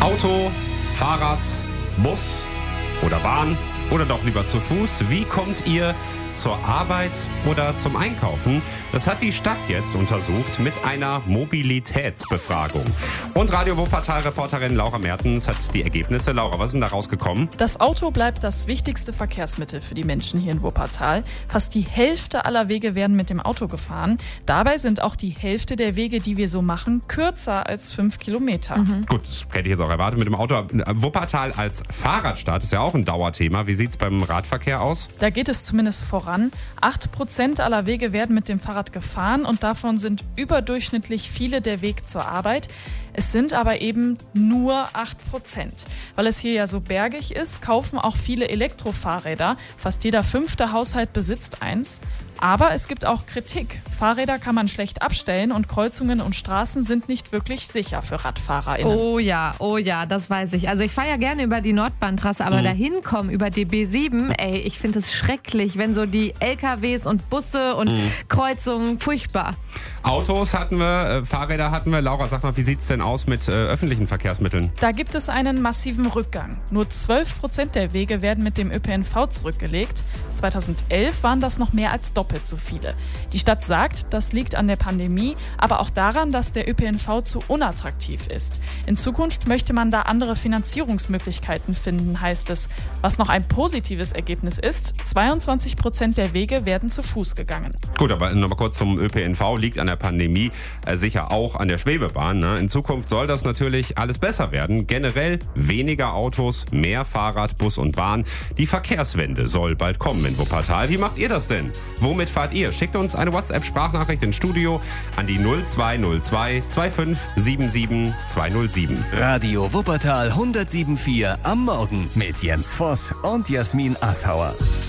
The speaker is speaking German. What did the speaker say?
Auto, Fahrrad, Bus oder Bahn oder doch lieber zu Fuß? Wie kommt ihr zur Arbeit oder zum Einkaufen? Das hat die Stadt jetzt untersucht mit einer Mobilitätsbefragung. Und Radio Wuppertal-Reporterin Laura Mertens hat die Ergebnisse. Laura, was ist denn da rausgekommen? Das Auto bleibt das wichtigste Verkehrsmittel für die Menschen hier in Wuppertal. Fast die Hälfte aller Wege werden mit dem Auto gefahren. Dabei sind auch die Hälfte der Wege, die wir so machen, kürzer als 5 Kilometer. Gut, das hätte ich jetzt auch erwartet mit dem Auto. Wuppertal als Fahrradstadt ist ja auch ein Dauerthema. Wie sieht es beim Radverkehr aus? Da geht es zumindest voran. 8% aller Wege werden mit dem Fahrrad gefahren und davon sind überdurchschnittlich viele der Weg zur Arbeit. Es sind aber eben nur 8%. Weil es hier ja so bergig ist, kaufen auch viele Elektrofahrräder. Fast jeder 5. Haushalt besitzt eins. Aber es gibt auch Kritik. Fahrräder kann man schlecht abstellen und Kreuzungen und Straßen sind nicht wirklich sicher für RadfahrerInnen. Oh ja, das weiß ich. Also ich fahre ja gerne über die Nordbahntrasse, aber dahin kommen über die B7, ich finde es schrecklich, wenn so die LKWs und Busse und Kreuzungen, furchtbar. Autos hatten wir, Fahrräder hatten wir. Laura, sag mal, wie sieht es denn aus mit öffentlichen Verkehrsmitteln? Da gibt es einen massiven Rückgang. Nur 12% der Wege werden mit dem ÖPNV zurückgelegt. 2011 waren das noch mehr als doppelt so viele. Die Stadt sagt, das liegt an der Pandemie, aber auch daran, dass der ÖPNV zu unattraktiv ist. In Zukunft möchte man da andere Finanzierungsmöglichkeiten finden, heißt es. Was noch ein positives Ergebnis ist, 22% der Wege werden zu Fuß gegangen. Gut, aber nochmal kurz zum ÖPNV. Liegt an der Pandemie sicher auch an der Schwebebahn. Ne? In Zukunft soll das natürlich alles besser werden. Generell weniger Autos, mehr Fahrrad, Bus und Bahn. Die Verkehrswende soll bald kommen in Wuppertal. Wie macht ihr das denn? Womit fahrt ihr? Schickt uns eine WhatsApp-Sprachnachricht ins Studio an die 0202 2577 207. Radio Wuppertal 107.4 am Morgen mit Jens Voss und Jasmin Asshauer.